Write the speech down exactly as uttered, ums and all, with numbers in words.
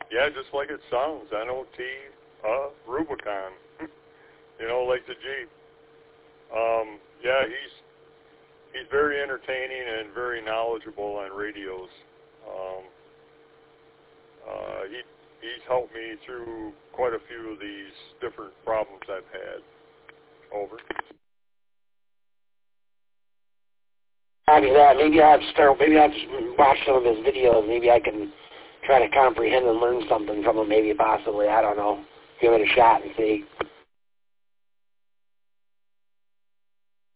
yeah, just like it sounds, N O T, uh, Rubicon, you know, like the Jeep. Um, yeah, he's he's very entertaining and very knowledgeable on radios. Um, uh, he he's helped me through quite a few of these different problems I've had. Over. After that, maybe I have to start. Maybe I have to watch some of his videos. Maybe I can try to comprehend and learn something from him. Maybe possibly, I don't know. Give it a shot and see.